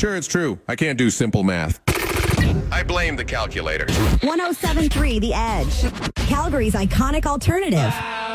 Sure, it's true. I can't do simple math. I blame the calculator. 107.3 The Edge. Calgary's iconic alternative.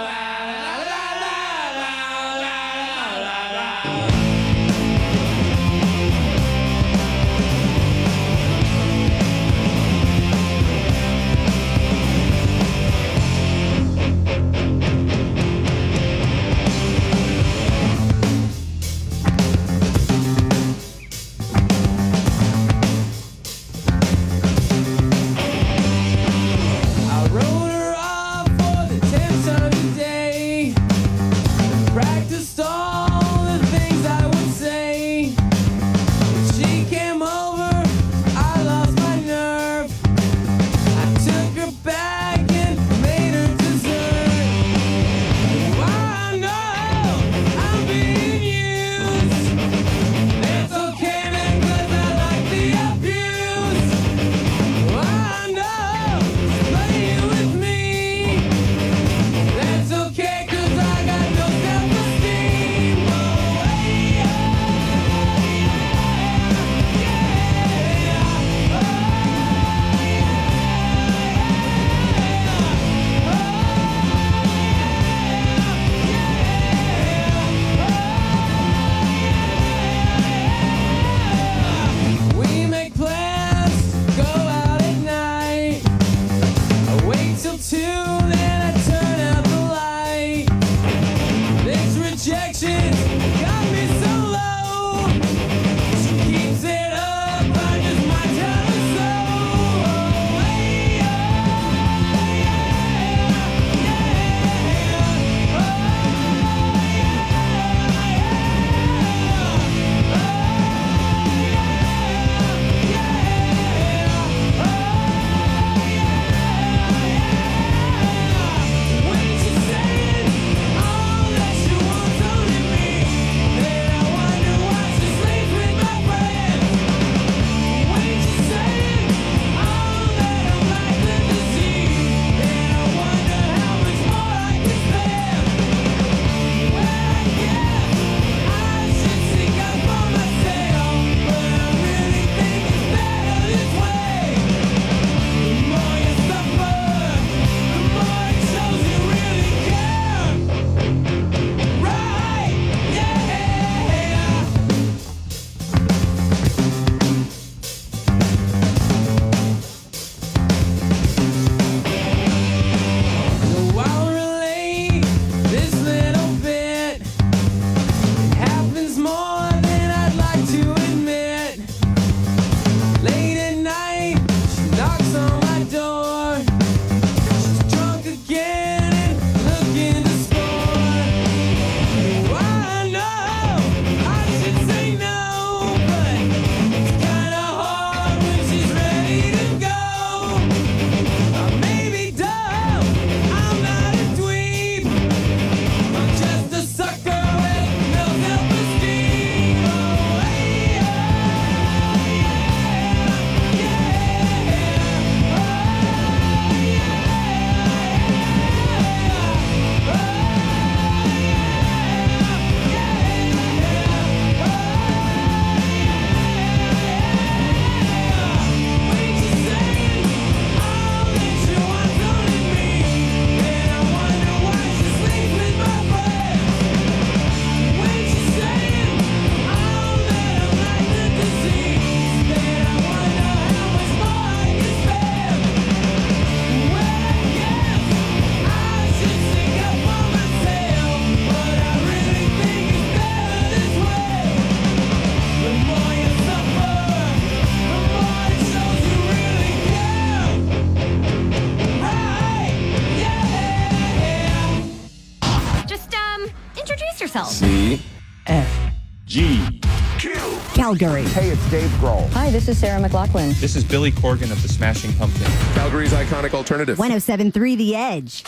Calgary. Hey, it's Dave Grohl. Hi, this is Sarah McLachlan. This is Billy Corgan of the Smashing Pumpkins. Calgary's iconic alternative. 107.3 The Edge.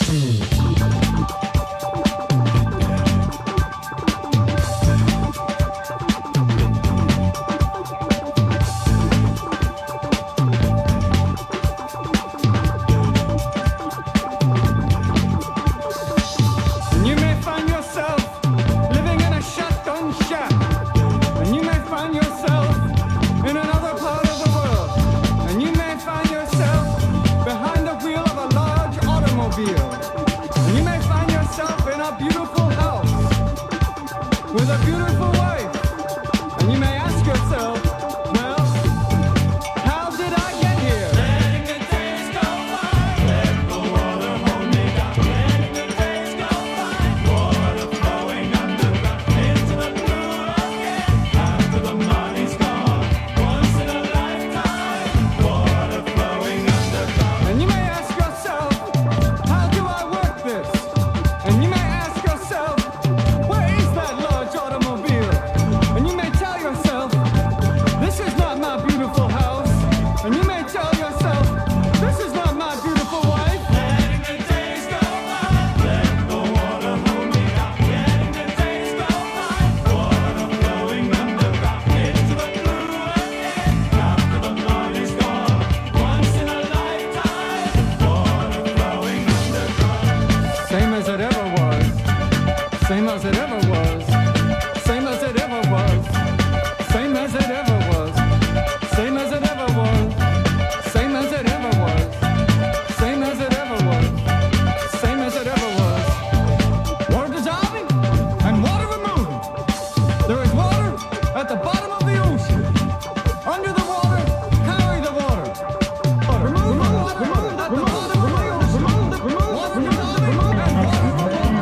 ever was. Same as it ever was. Same as it ever was. Water dissolving and water removing. There is water at the bottom of the ocean. Under the water, carry the water. Remove the water at the bottom of the ocean. Water dissolving and water removing.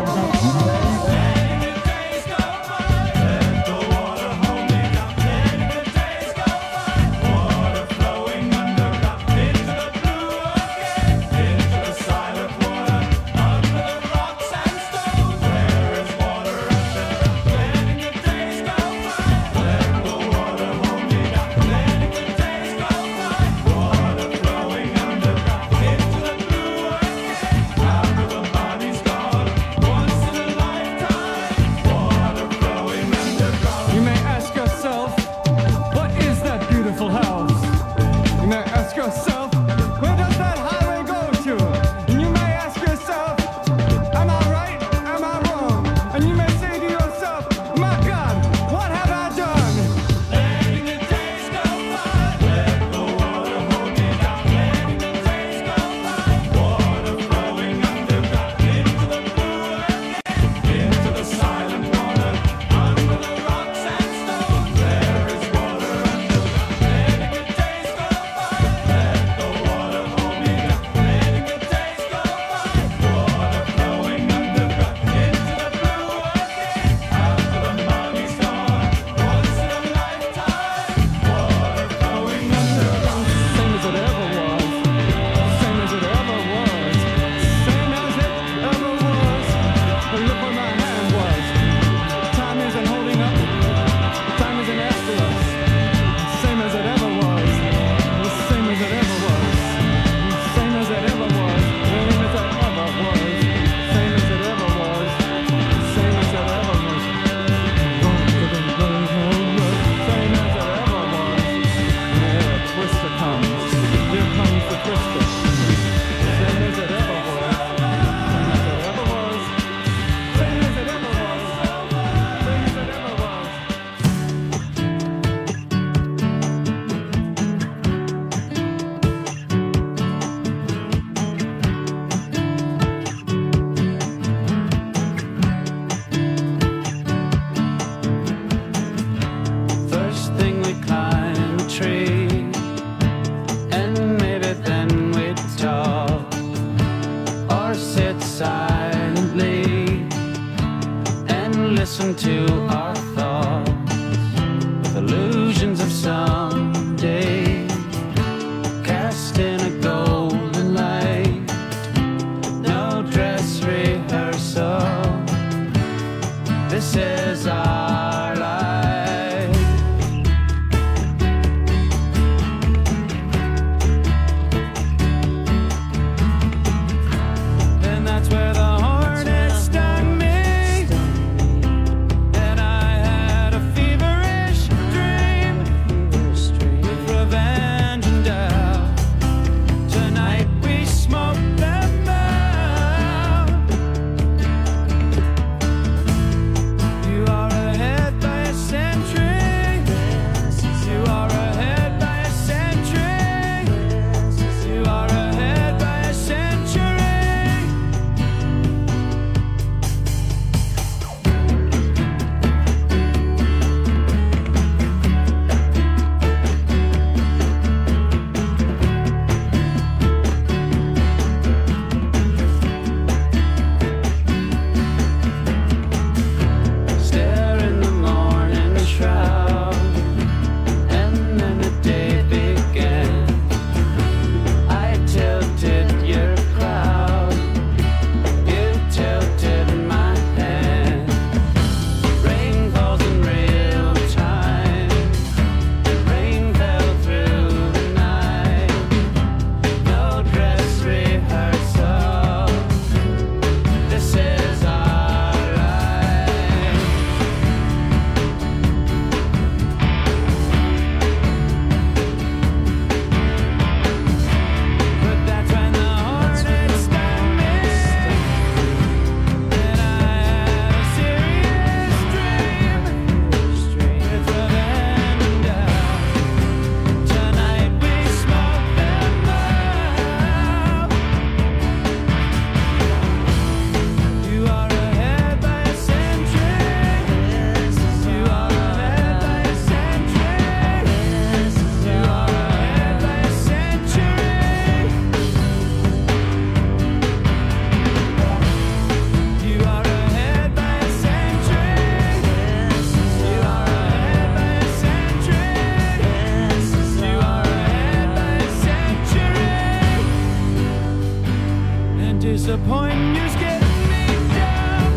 disappointing, you're getting me down.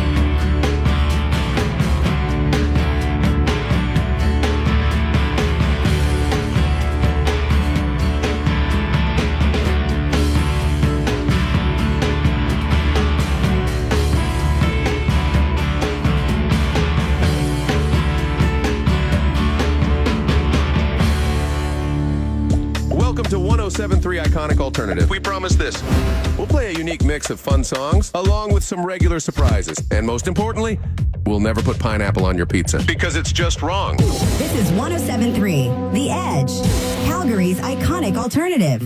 Welcome to 107.3 Iconic Alternative. We promise this. We'll play a unique mix of fun songs, along with some regular surprises. And most importantly, we'll never put pineapple on your pizza, because it's just wrong. This is 107.3 The Edge, Calgary's iconic alternative.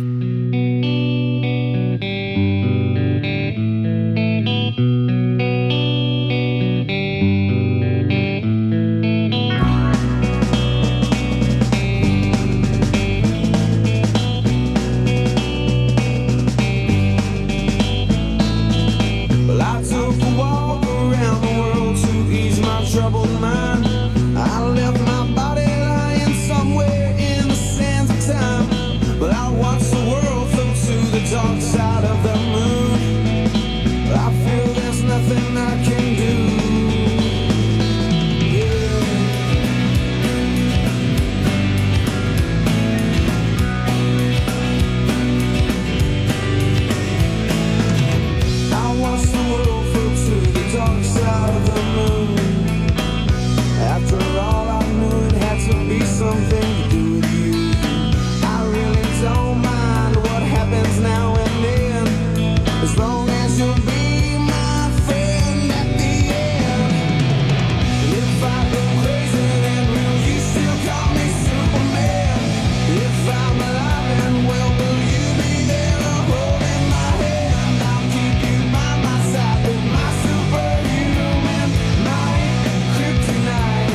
Well, I took a walk around the world to ease my troubled mind. I left my body lying somewhere in the sands of time. But I watched the world float to the dark side of the moon. I feel there's nothing I can do. I watched the world float to the dark side of the moon. After all, I knew it had to be something to do with you. I really don't mind what happens now and then, as long as you'll be my friend at the end. If I go crazy, then will you still call me Superman? If I'm alive and well, will you be there holding my hand? I'll keep you by my side with my superhuman might, kryptonite.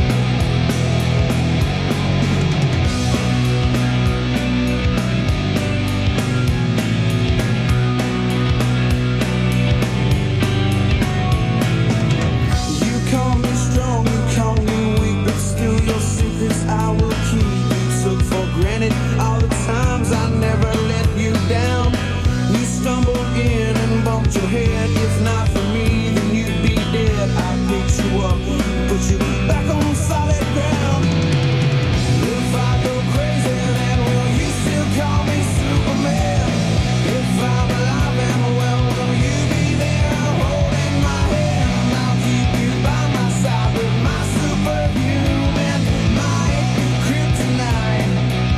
You call me strong, you call me weak, but still your secrets I will keep. You took for granted all the times I never let you down. You stumbled in and bumped your head. If not for me, then you'd be dead. I picked you up, put you back on solid ground. If I go crazy, then will you still call me Superman? If I'm alive and well, will you be there holding my hand? I'll keep you by my side with my superhuman might, kryptonite.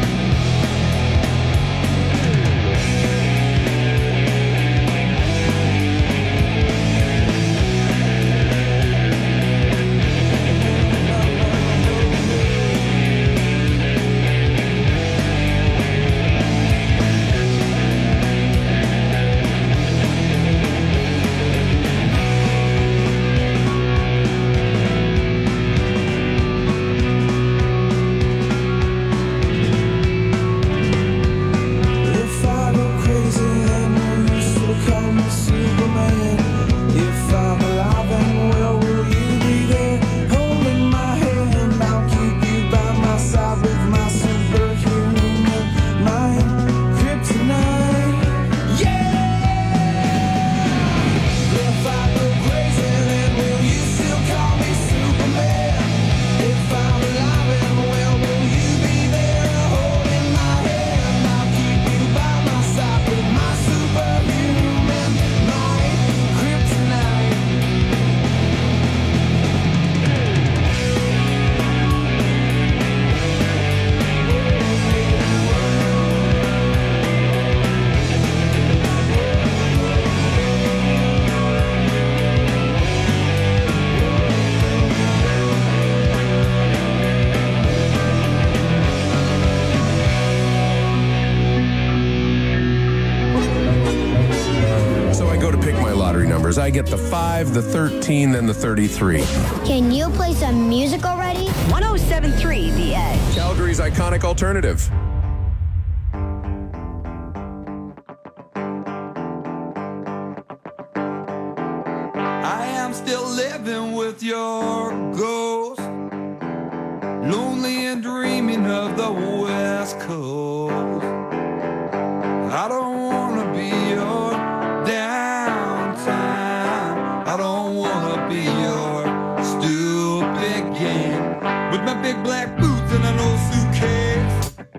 If I go crazy, then will you still call me Superman? If I'm alive and well, will you be there holding my hand? I'll keep you by my side with my superhuman mind, kryptonite. Yeah! If I go crazy, then will you still call me Superman? If I'm alive and well, will you be there holding my hand? I'll keep you by my side with my superhuman might, kryptonite. So I go to pick my lottery numbers. I get the 5, the 13, then the 33. Can you play some music already? 107.3 The Edge. Calgary's iconic alternative. I am still living with your ghost, lonely and dreaming of the West Coast. I don't wanna be your dad. big black boots and an old suitcase.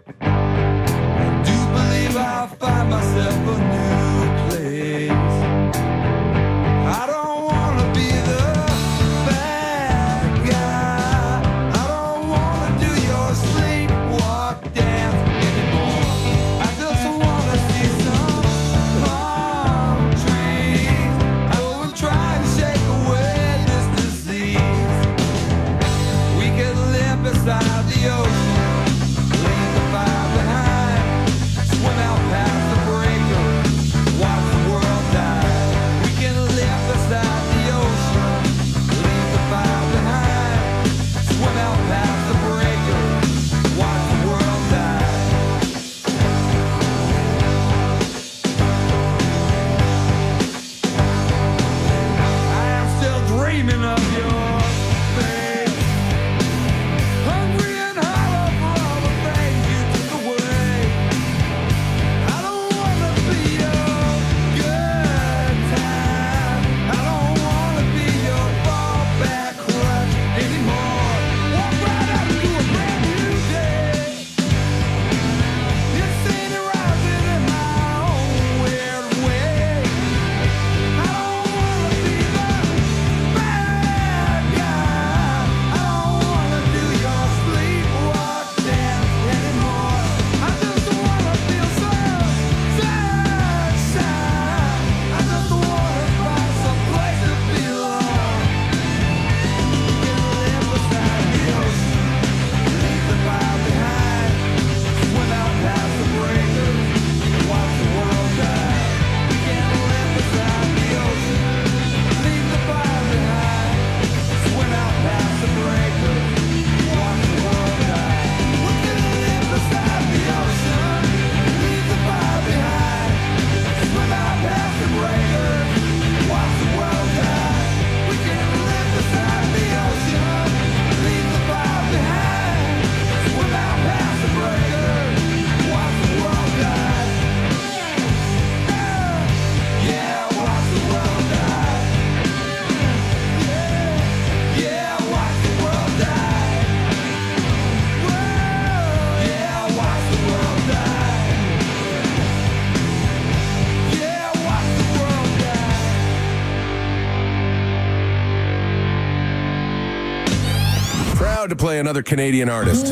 Do believe I'll find myself a new place. I don't wanna be the bad guy. I don't wanna do your sleepwalk dance anymore. I just wanna see some palm trees. I will try and shake away this disease. We could live beside the ocean, leave the fire behind, swim out past the breaker, watch the world die. We can live beside the ocean, leave the fire behind, swim out past the breaker, watch the world die. I am still dreaming of your face, hungry and hollow for all the things you took away. I don't wanna be your good time. I don't wanna be your fallback crutch anymore. Walk right out into a brand new day. You see me rising in my own weird way. I don't wanna be the bad guy. I don't wanna do your sleepwalk dance anymore. I just wanna feel some sunshine. I just wanna find some place to belong. We can live beside the ocean, leave the fire behind, swim out past the breakers, watch the world die. We can live beside the ocean, leave the fire behind, swim out past the breakers, watch the world die. We can live beside the ocean, leave the fire behind, swim out past the breakers, watch the world die. We can live beside the ocean, leave the fire behind, swim out past the breakers, watch the world die. Yeah, watch the world die. Yeah, watch the world die. Yeah, watch the world die. Yeah, watch the world die. Proud to play another Canadian artist.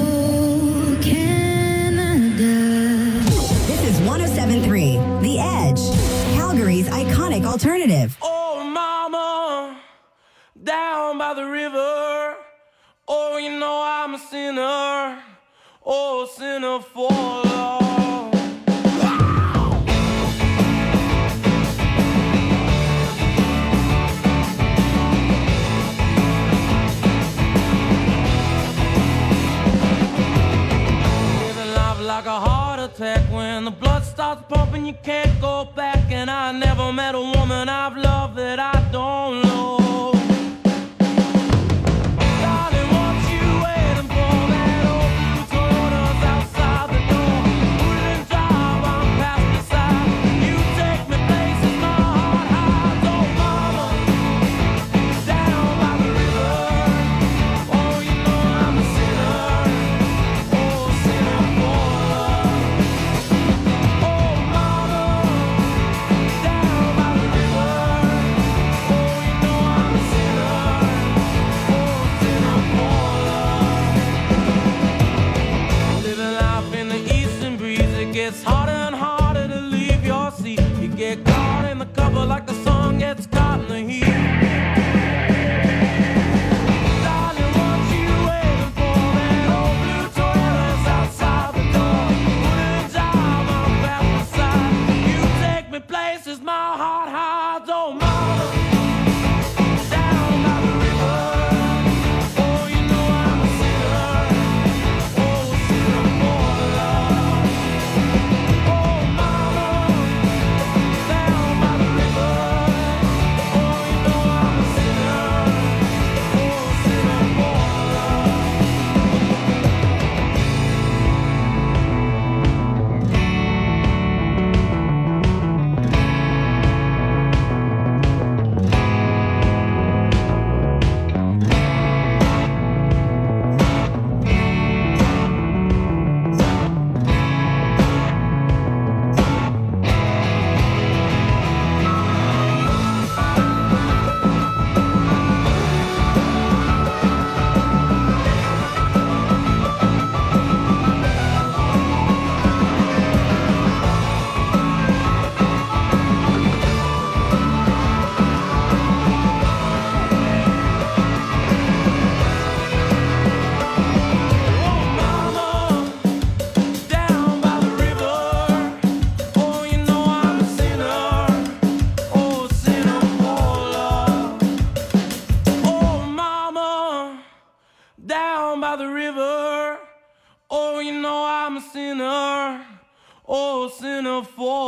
This is 107.3 The Edge, Calgary's iconic alternative. Oh, mama, down by the river. Oh, you know I'm a sinner. Oh, sinner for love. Living life like a heart attack. When the blood starts pumping, you can't go back. And I never met a woman I've loved that I don't know. Darling, what you waiting for? That old blue Toyota's outside the door. Put it in drive, I'm past the side. You take me places my heart hides. Oh, mama, down by the river. Oh, you know I'm a sinner. Oh, sinner for love. Oh, mama, down by the river. Oh, you know I'm a sinner. Oh, sinner for love. Living life in the eastern breeze, it gets harder and harder to leave your seat. You get caught in the cover like the sun gets caught in the heat. Darling, what you waiting for? That old blue Toyota's outside the door. Put it in drive, I'm past the side. You take me places my heart hides. Oh, mama, down by the river. Oh, you know I'm a sinner. Oh, sinner for love. Oh, mama, down by the river. Oh, you know I'm a sinner. Oh, sinner for love.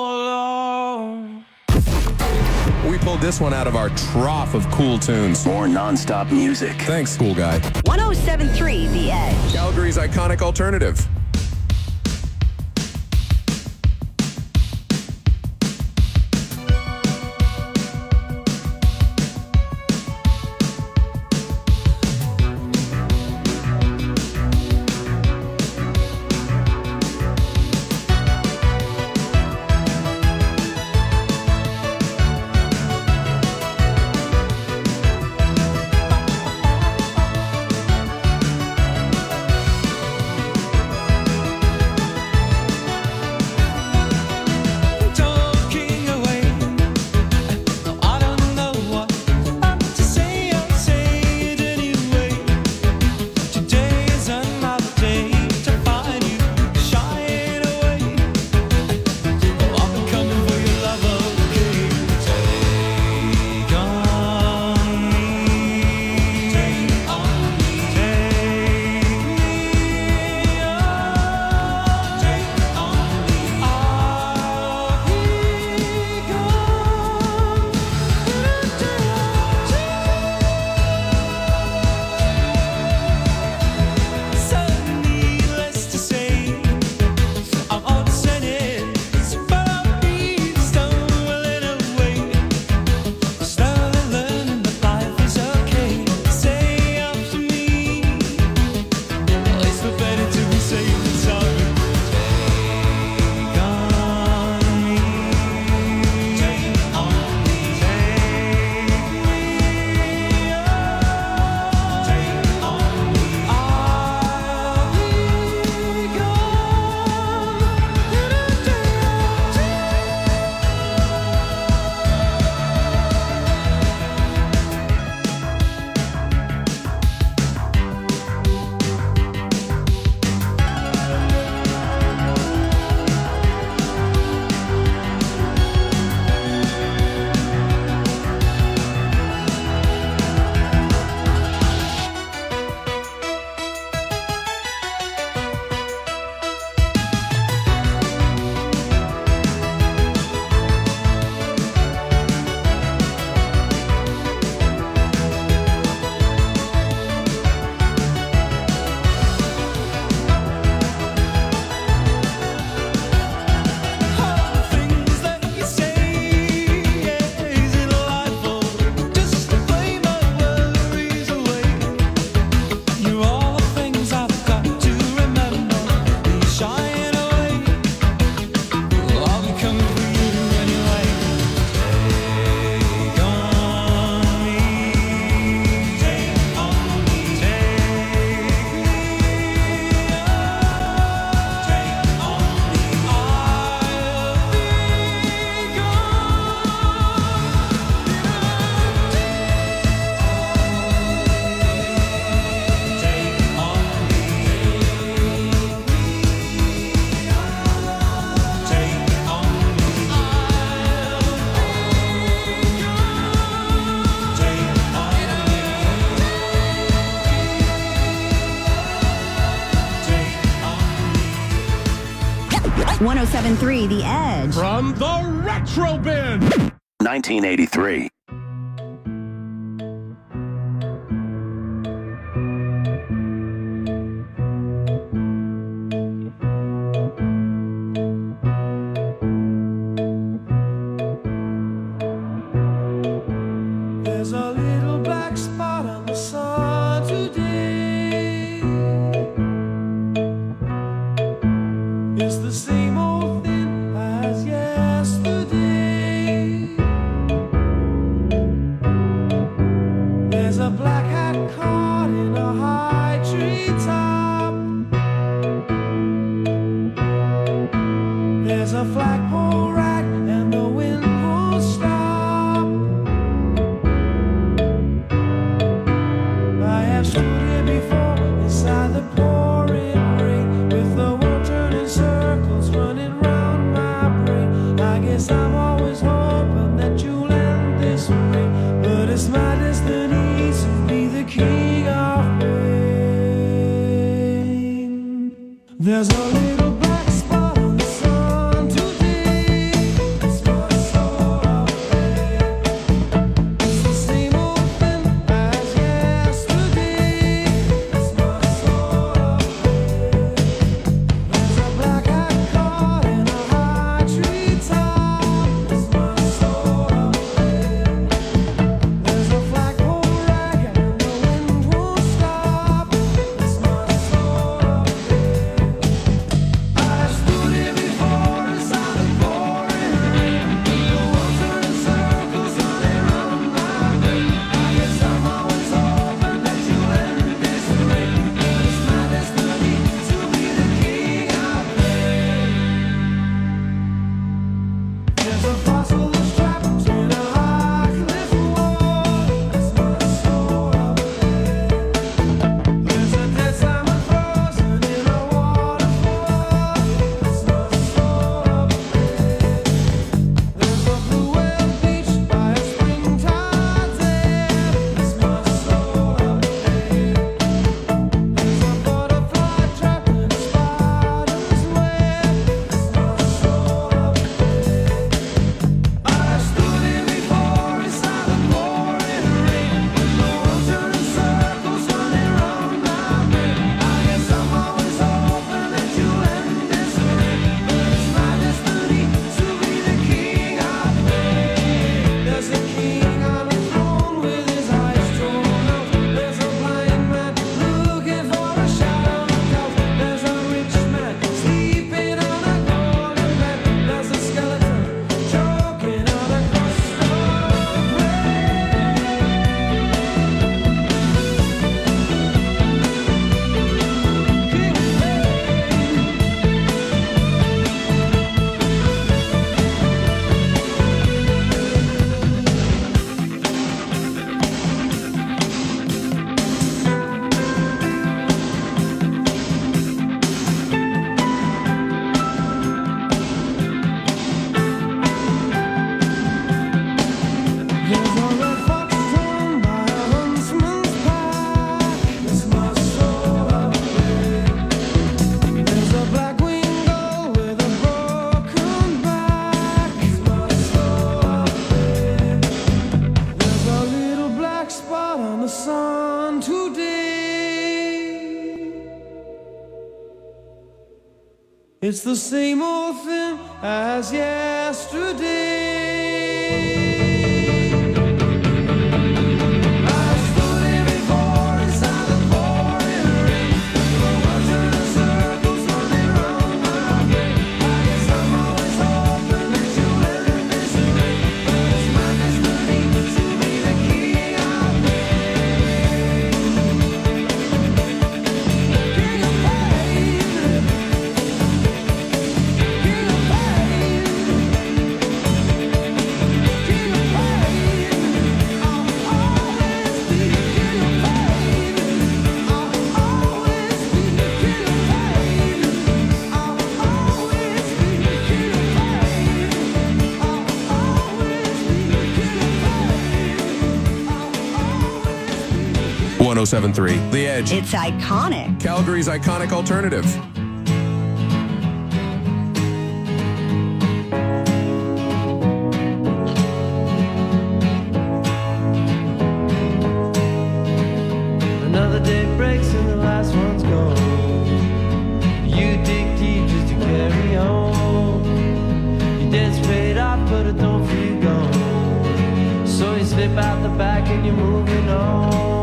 alone. We pulled this one out of our trough of cool tunes. More non-stop music. Thanks, cool guy. 107.3 The Edge. Calgary's iconic alternative. .3 The Edge. From the Retro Bin. 1983. There's a little black spot on the sun today. It's the same old thing as yesterday. It's the same old thing as yesterday. .1073 The Edge. It's iconic. Calgary's iconic alternative. Another day breaks and the last one's gone. You dig deep just to carry on. Your debt's paid off, but it don't feel gone. So you slip out the back and you're moving on.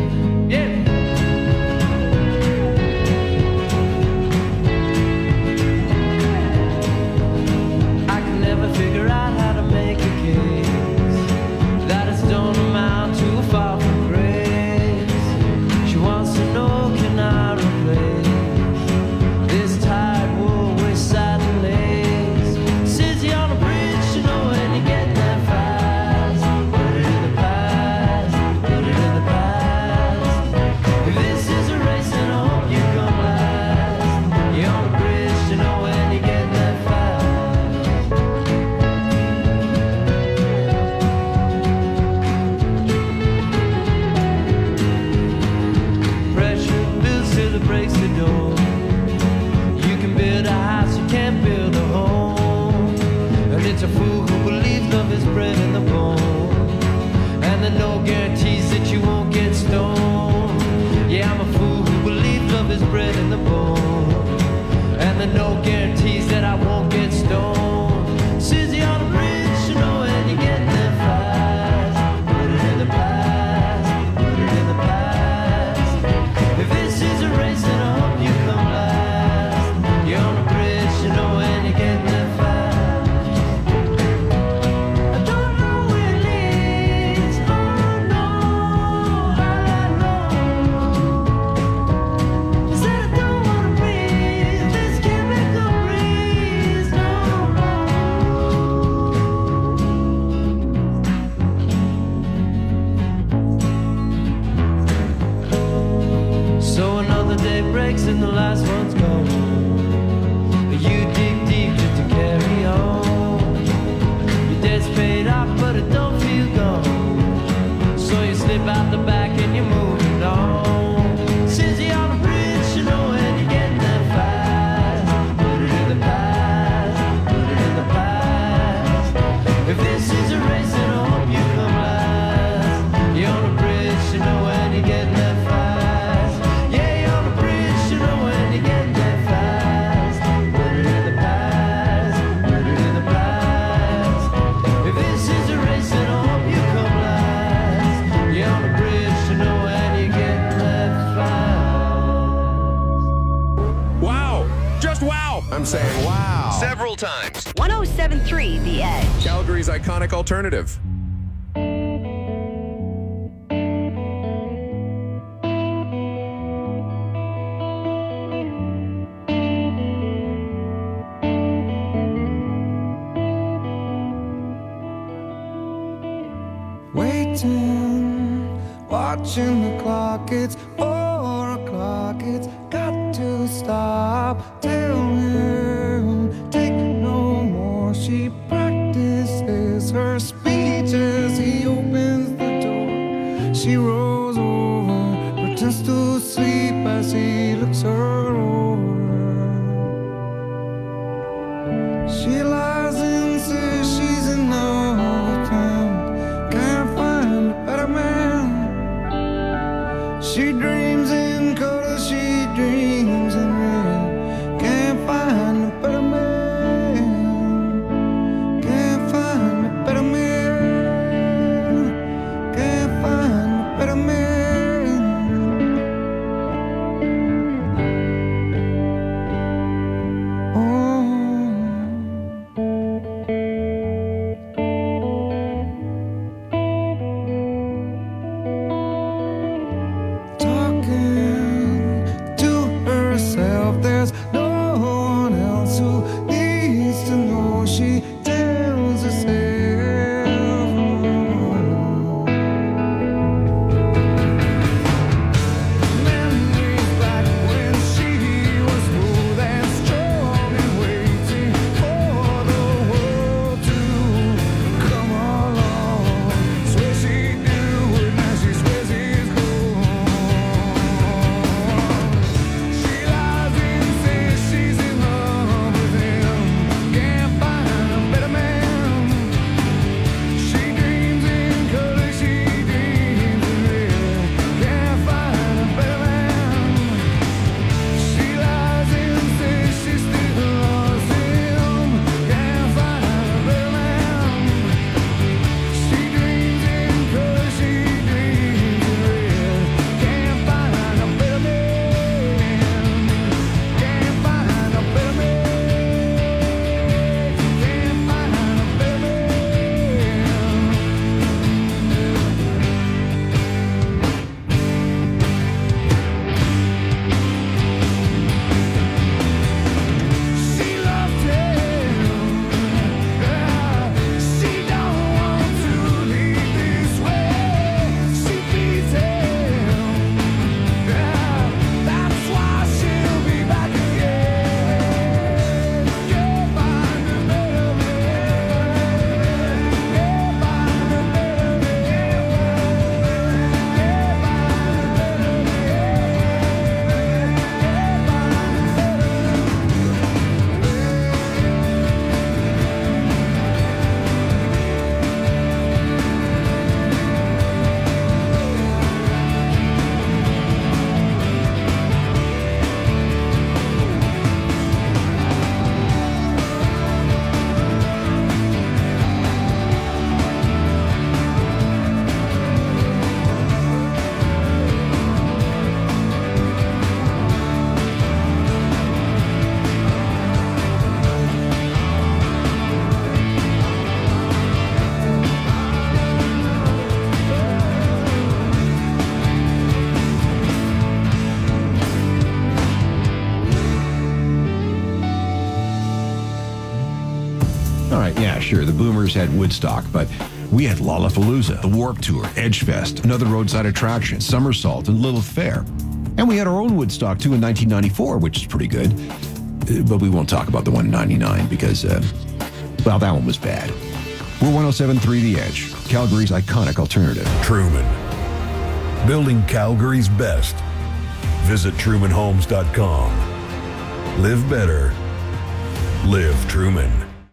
Figure out how to make a case that it don't amount to fall from grace. She wants to know, can I replace this tired wool with satin lace? Says you on a bridge, you know when you get that fast. Put it in the past, put it in the past. If this is a race, then I hope you come last. You're on a bridge, you know when you get that fast. Breaks the door. You can build a house, you can't build a home. And it's a fool who believes love is bred in the bone. And there are no guarantees that you won't get stoned. Yeah, I'm a fool who believes love is bred in the bone. And there are no guarantees that I won't get stoned. Susie on the bridge, you know when you get there fast. Put it in the past, put it in the past. If this is a race, then I hope you come last. You're on a bridge, you know when you get there fast. I don't know where it leads, oh no, I know. You said I don't wanna breathe this chemical breeze, no, So another day breaks and the last one's gone. You dig deep just to carry on. Your debt's paid off, but it don't feel gone. So you slip out the back and you're moving on. Since you're on the bridge, you know when you get there fast. Put it in the past, put it in the past. If this is a race, then I hope you come last. You're on the bridge, you know when you get there fast. I'm saying wow. Several times. 1073 The Edge. Calgary's iconic alternative. Waiting, watching the clock, it's 4 o'clock, it's got to stop. Tell him, take no more. She practices her speech as he opens the door. She rolls over, pretends to sleep as he looks her over. She lies and says she's in love. Can't find a better man. She dreams in color, she dreams in red. Can't find a Sure, the Boomers had Woodstock, but we had Lollapalooza, the Warped Tour, Edgefest, another roadside attraction, Somersault, and Lilith Fair. And we had our own Woodstock, too, in 1994, which is pretty good. But we won't talk about the one in 99 because, well, that one was bad. We're 107.3 The Edge, Calgary's iconic alternative. Truman. Building Calgary's best. Visit TrumanHomes.com. Live better. Live Truman.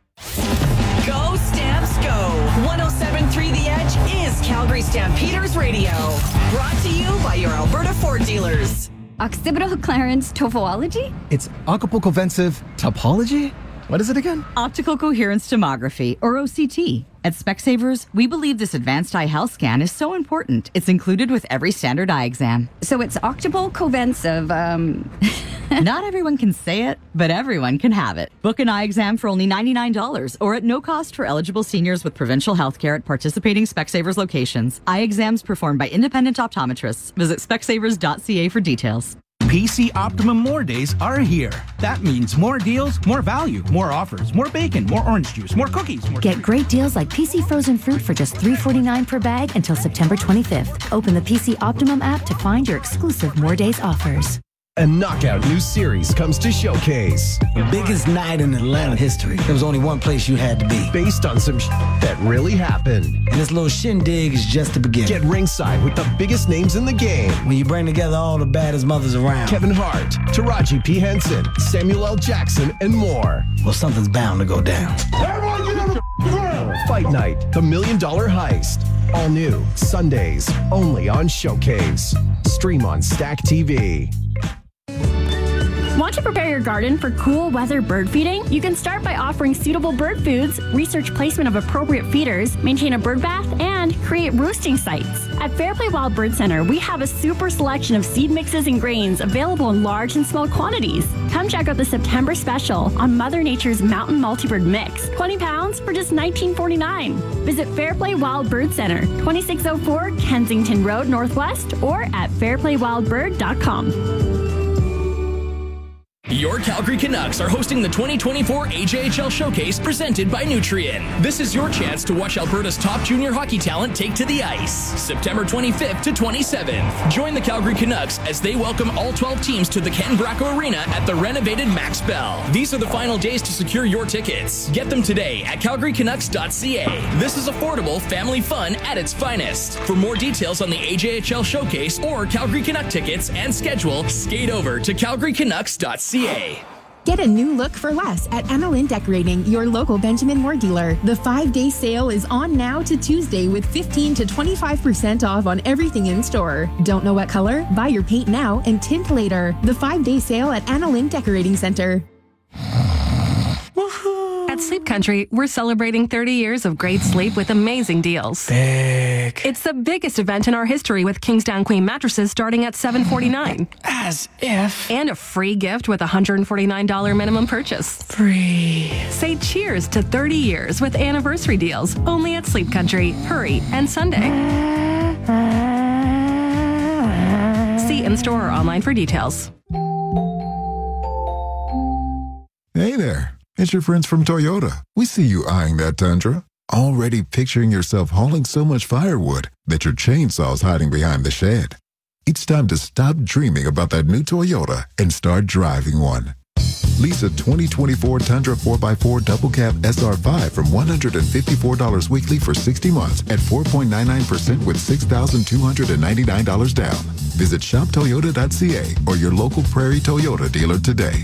Go Stamps Go! 107.3 The Edge is Calgary Stampeders Radio. Brought to you by your Alberta Ford dealers. Occipital Clarence Tophology? It's occipital-conventive topology? What is it again? Optical Coherence Tomography, or OCT. At Specsavers, we believe this advanced eye health scan is so important, it's included with every standard eye exam. So it's occipital conventive, Not everyone can say it, but everyone can have it. Book an eye exam for only $99 or at no cost for eligible seniors with provincial health care at participating Specsavers locations. Eye exams performed by independent optometrists. Visit specsavers.ca for details. PC Optimum More Days are here. That means more deals, more value, more offers, more bacon, more orange juice, more cookies, more... Get great deals like PC frozen fruit for just $3.49 per bag until September 25th. Open the PC Optimum app to find your exclusive More Days offers. A knockout new series comes to Showcase. The biggest night in Atlanta history. There was only one place you had to be. Based on some that really happened. And this little shindig is just the beginning. Get ringside with the biggest names in the game. When you bring together all the baddest mothers around. Kevin Hart, Taraji P. Henson, Samuel L. Jackson, and more. Well, something's bound to go down. Everyone get on the ground! Fight Night, the $1 Million Heist. All new, Sundays, only on Showcase. Stream on Stack TV. Want to prepare your garden for cool weather bird feeding? You can start by offering suitable bird foods, research placement of appropriate feeders, maintain a bird bath, and create roosting sites. At Fairplay Wild Bird Center, we have a super selection of seed mixes and grains available in large and small quantities. Come check out the September special on Mother Nature's Mountain Multibird Mix, 20 pounds for just $19.49. Visit Fairplay Wild Bird Center, 2604 Kensington Road Northwest, or at fairplaywildbird.com. Your Calgary Canucks are hosting the 2024 AJHL Showcase presented by Nutrien. This is your chance to watch Alberta's top junior hockey talent take to the ice. September 25th to 27th. Join the Calgary Canucks as they welcome all 12 teams to the Ken Bracco Arena at the renovated Max Bell. These are the final days to secure your tickets. Get them today at calgarycanucks.ca. This is affordable family fun at its finest. For more details on the AJHL Showcase or Calgary Canuck tickets and schedule, skate over to calgarycanucks.ca. Get a new look for less at Anna Lynn Decorating, your local Benjamin Moore dealer. The 5-day sale is on now to Tuesday with 15 to 25% off on everything in store. Don't know what color? Buy your paint now and tint later. The 5-day sale at Anna Lynn Decorating Center. At Sleep Country, we're celebrating 30 years of great sleep with amazing deals. Big. It's the biggest event in our history with Kingsdown Queen mattresses starting at $749. As if. And a free gift with a $149 minimum purchase. Free. Say cheers to 30 years with anniversary deals only at Sleep Country. Hurry and Sunday. See in-store or online for details. Hey there. It's your friends from Toyota. We see you eyeing that Tundra. Already picturing yourself hauling so much firewood that your chainsaw's hiding behind the shed. It's time to stop dreaming about that new Toyota and start driving one. Lease a 2024 Tundra 4x4 Double Cab SR5 from $154 weekly for 60 months at 4.99% with $6,299 down. Visit shoptoyota.ca or your local Prairie Toyota dealer today.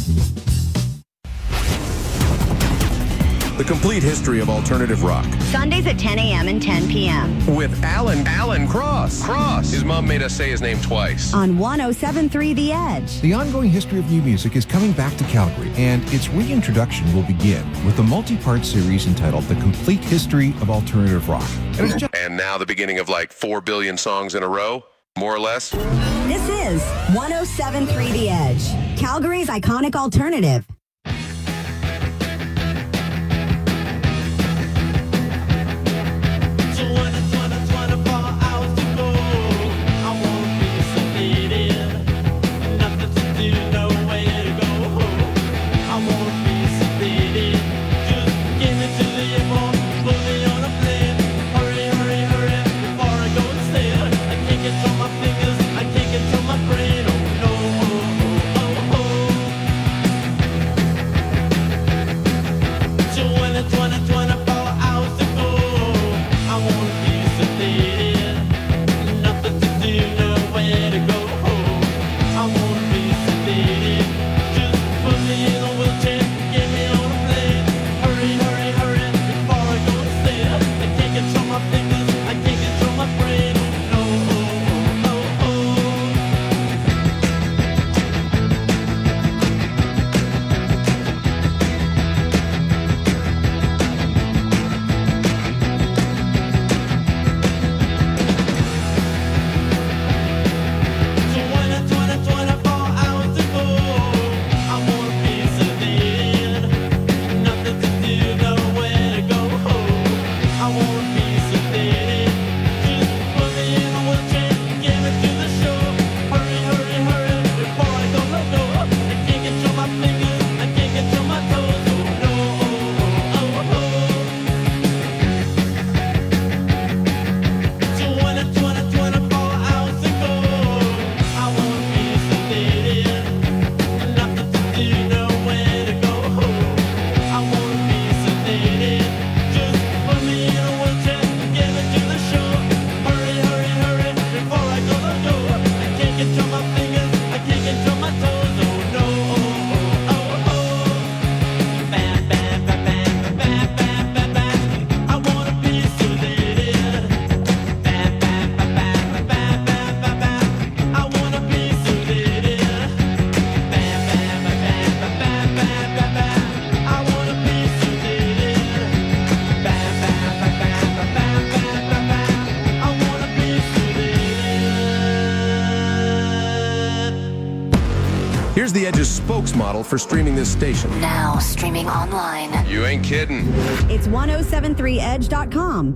The complete history of alternative rock. Sundays at 10 a.m. and 10 p.m. With Alan Cross. His mom made us say his name twice. On 107.3 The Edge. The ongoing history of new music is coming back to Calgary, and its reintroduction will begin with a multi-part series entitled The Complete History of Alternative Rock. And now the beginning of like 4 billion songs in a row, more or less. This is 107.3 The Edge, Calgary's iconic alternative. Give it to the the Edge's spokesmodel for streaming this station. Now streaming online. You ain't kidding. It's 1073edge.com.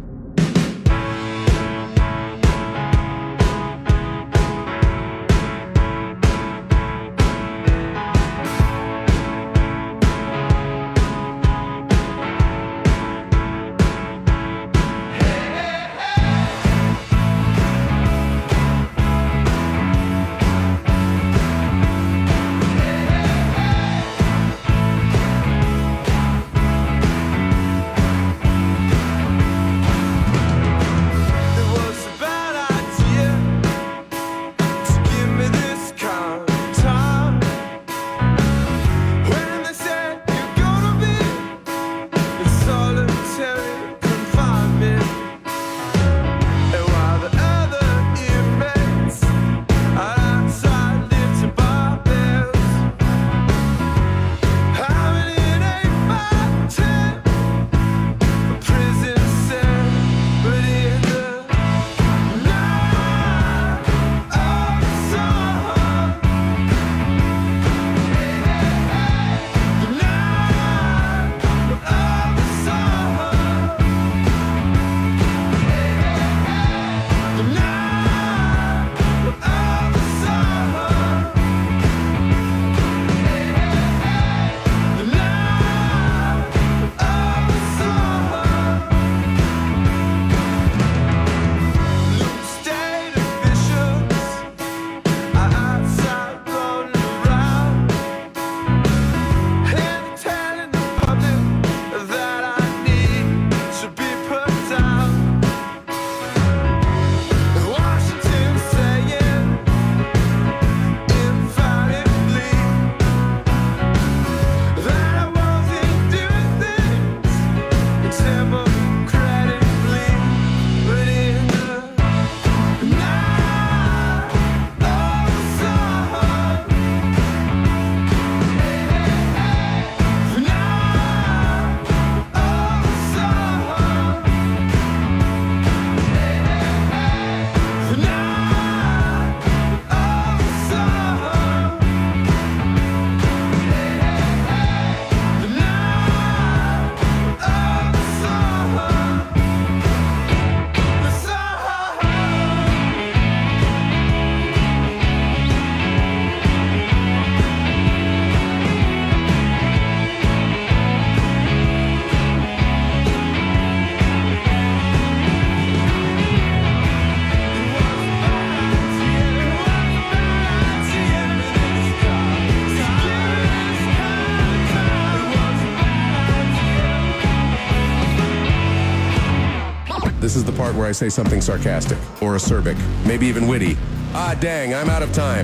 This is the part where I say something sarcastic or acerbic, maybe even witty. Ah, dang, I'm out of time.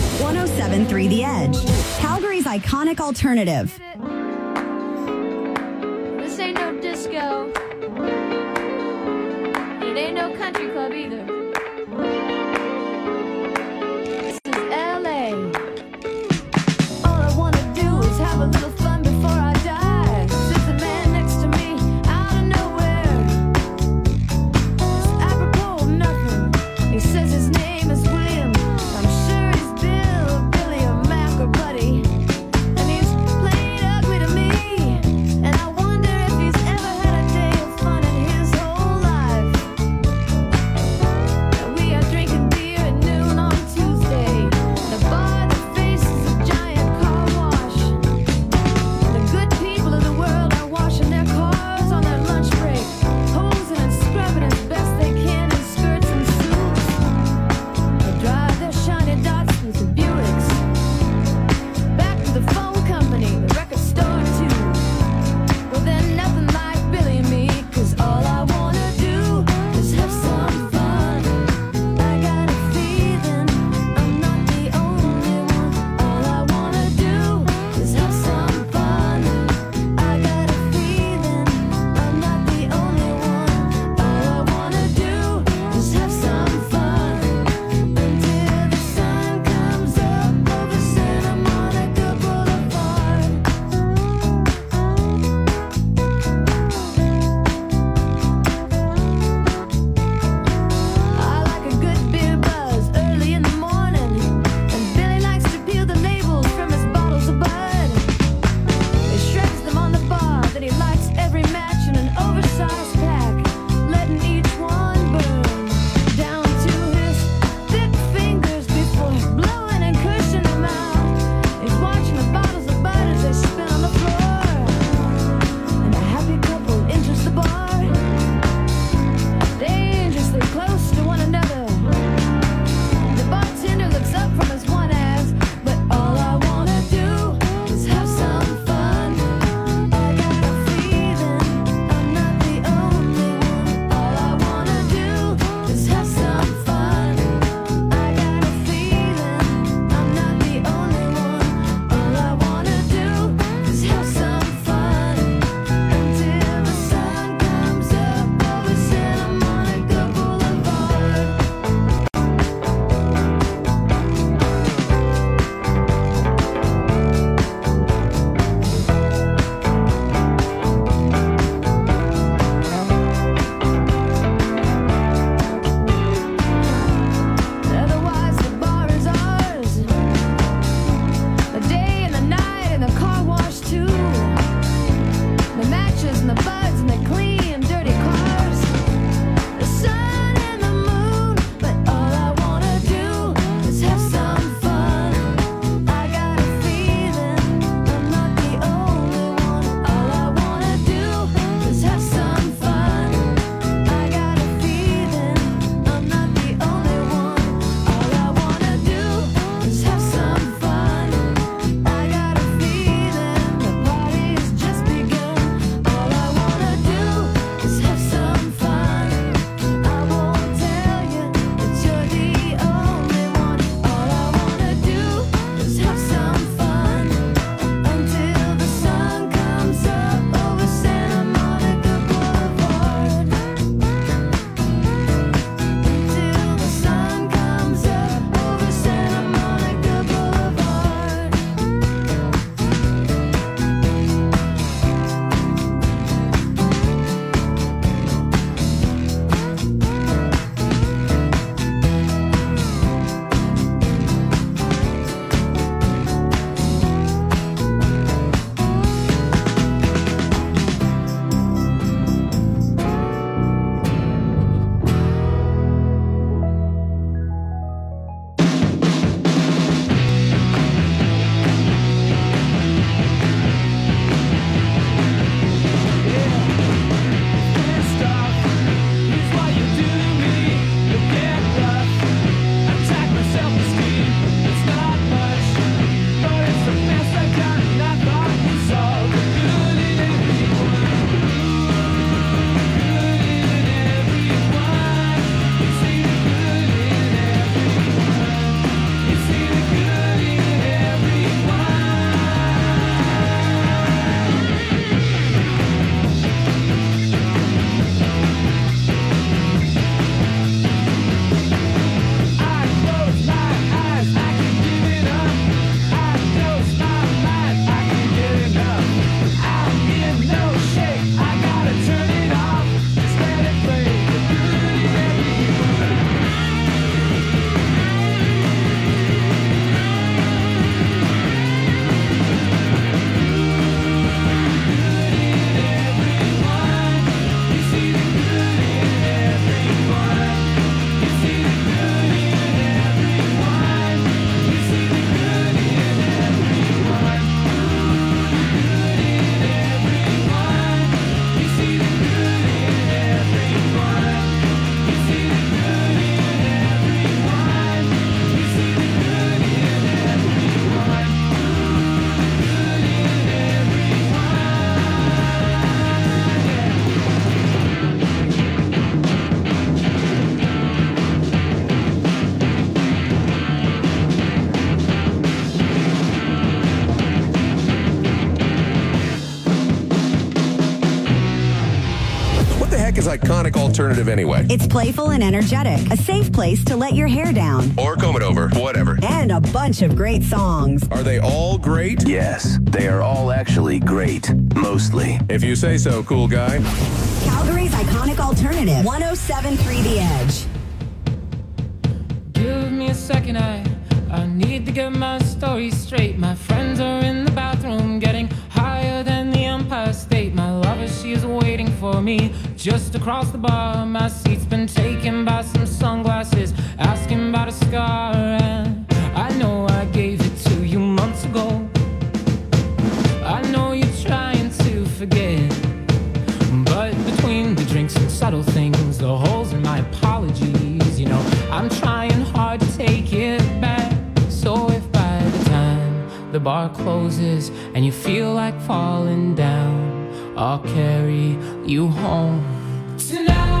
1073 The Edge, Calgary's iconic alternative. This ain't no disco. It ain't no country club either. This is LA. All I wanna do is have a little fun before I die. Sits a man next to me out of nowhere. It's apropos of nothing. He says his name is William. I'm sure he's Bill or Billy or Mac or Buddy. And he's played ugly to me. And I wonder if he's ever had a day of fun in his whole life. alternative anyway. It's playful and energetic, a safe place to let your hair down. Or comb it over, whatever. And a bunch of great songs. Are they all great? Yes, they are all actually great. Mostly. If you say so, cool guy. Calgary's iconic alternative, 107.3 The Edge. Give me a second, I need to get my story straight. My friends are in the bathroom getting higher than the Empire State. My lover, she is waiting for me just across the bar. My seat's been taken by some sunglasses, asking about a scar. And I know I gave it to you months ago. I know you're trying to forget, but between the drinks and subtle things, the holes in my apologies, you know, I'm trying hard to take it back. So if by the time the bar closes and you feel like falling down, I'll carry you home tonight.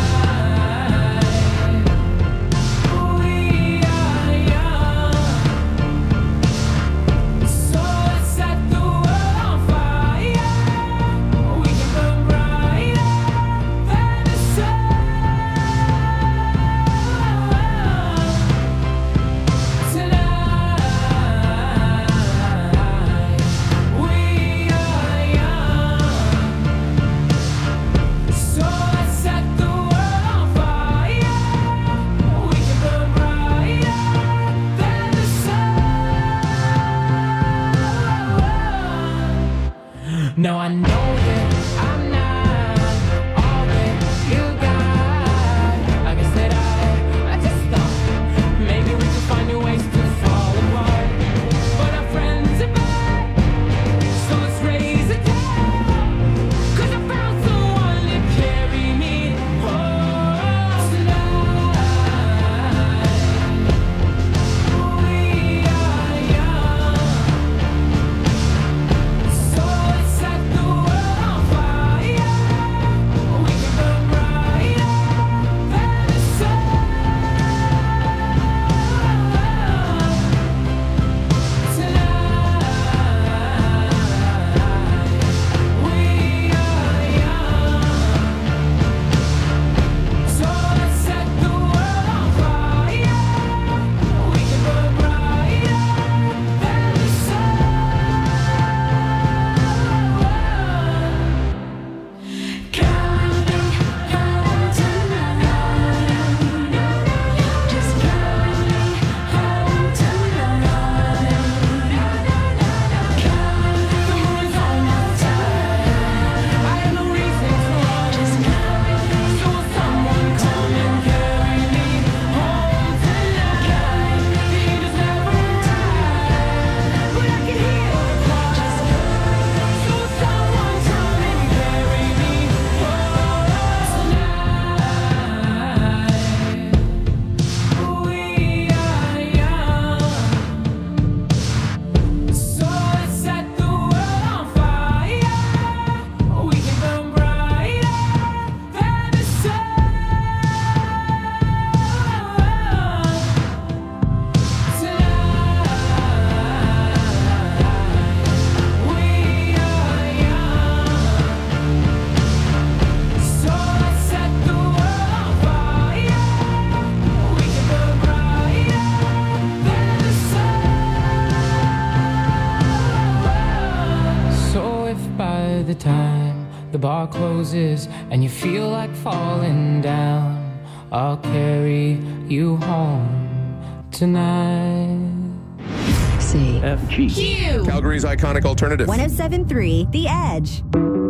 Now I know that I'm not all that you got. I guess that I just thought maybe we could find new ways to fall apart. But our friends are back, so let's raise a toast. 'Cause I found someone to carry me home tonight. We are young, so let's set the world on fire. We can burn brighter than the sun tonight. We are young, so let's set the world on fire. We can burn brighter than the sun. Counting home tonight, just counting home tonight. Counting the moon's on my side. I have no reason to run. Just counting, so will someone come and carry me home tonight? The angels never arrive, but I can hear the cry. So will someone come and carry me home tonight? We are young, so let's set the world on fire. We can burn brighter than the sun tonight. We are young, so let's set the world on fire. We can burn brighter than the sun. So if by the time the bar closes and you feel like falling down, I'll carry you home tonight. C. F G. Q. Calgary's iconic alternative. 107.3 The Edge.